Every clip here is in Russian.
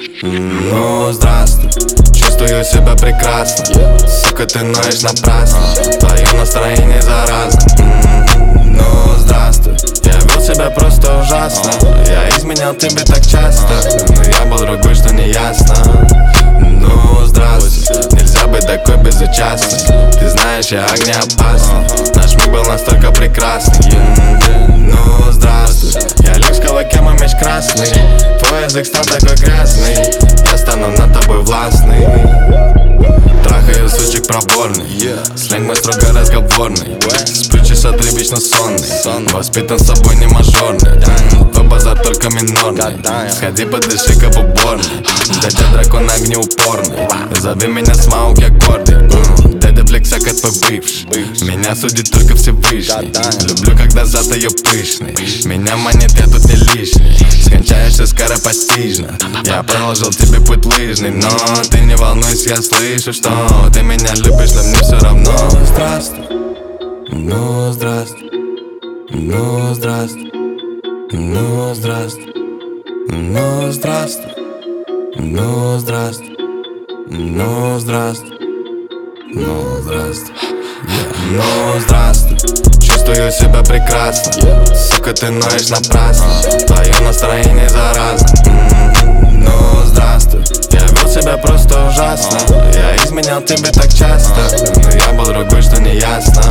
Ну, здравствуй, чувствую себя прекрасно. Сука, ты ноешь напрасно, твое настроение заразно. Ну, здравствуй, я вел себя просто ужасно. Я изменял тебе так часто, но я был другой, что не ясно. Ну, здравствуй, нельзя быть такой безучастной. Ты знаешь, я огнеопасный, наш миг был настолько прекрасный. Ну, здравствуй, я лишь кулаком, а меч красный. Твой язык стал такой грязный, я стану над тобой властный. Трахаю сучек проборный, сленг мой строго разговорный. Сплю часа 3 вечно сонный, воспитан собой не мажорный. Твой базар только минорный, сходи подыши как уборный. Дядя дракон огнеупорный, зови меня Смаук, я гордый. Дядя Флекса, как твой бывший, меня судит только Всевышний. Люблю, когда зад ее пышный, меня манит, я тут не лишний. Скончаешься скоропостижно, я проложил тебе путь лыжный. Но ты не волнуйся, я слышу, что ты меня любишь, но мне все равно. Здравствуй, ну здравствуй, ну здравствуй, ну здравствуй, ну здравствуй, ну здравствуй, ну здравствуй, ну здравствуй, ну здравствуй, чувствую себя прекрасно. Сука, ты ноешь напрасно, твое настроение заразно. Ну здравствуй, я вел себя просто ужасно. Я изменял тебе так часто, но я был другой, что не ясно.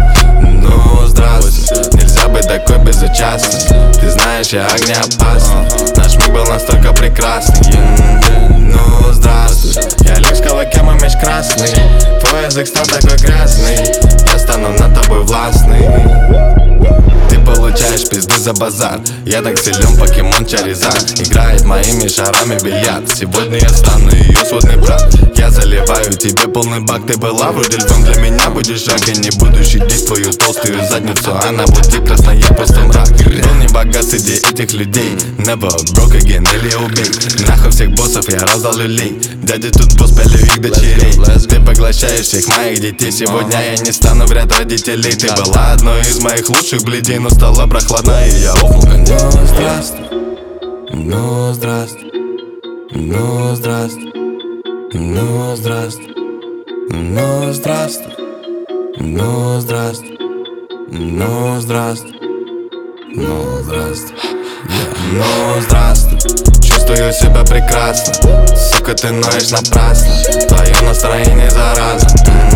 Ну здравствуй, нельзя быть такой безучастной. Ты знаешь, я огнеопасный, наш миг был настолько прекрасный. Ну здравствуй, я лишь кулаком, а меч красный. Твой язык стал такой грязный, я стану над тобой властный. Ты получаешь пизды за базар, я так силен, покемон Чаризард. Играет моими шарами бильярд, сегодня я стану ее сводный брат. Я заливаю тебе полный бак, ты была вроде львом, для меня будешь жак. Я не буду щадить твою толстую задницу, она будет красная, просто мрак. Был не богат среди этих людей, never broke again или убей. Нахуй всех боссов я раздал люлей, дядя тут босс, пялю их дочерей. Ты поглощаешь всех моих детей, сегодня я не стану в ряд родителей. Ты была одной из моих лучших бледей, но стала прохладной, и я охнул конец. Ну здравствуй, ну здравствуй, ну здравствуй, ну здравствуй, ну здравствуй, ну здравствуй, ну здравствуй, ну здравствуй, ну здравствуй, чувствую себя прекрасно. Сука, ты ноешь напрасно, твое настроение заразно.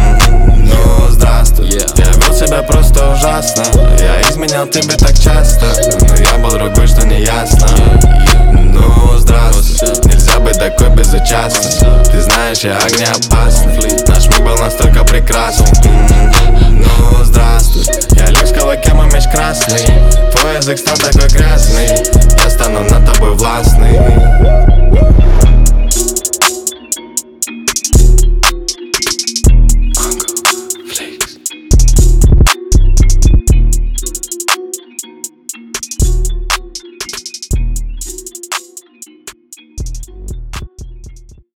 Ну здравствуй, я вел себя просто ужасно. Я изменял тебе так часто, но я был другой, что не ясно. Ну здравствуй, нельзя быть такой безучастной. Ты знаешь, я огнеопасный, наш миг был настолько прекрасный. Ну здравствуй, я лишь кулаком, а меч красный. Твой язык стал такой грязный, я стану над тобой властный.